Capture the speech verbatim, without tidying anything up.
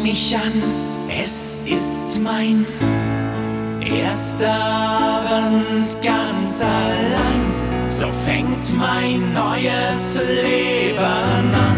mich an, es ist mein erster Abend ganz allein. So fängt mein neues Leben an.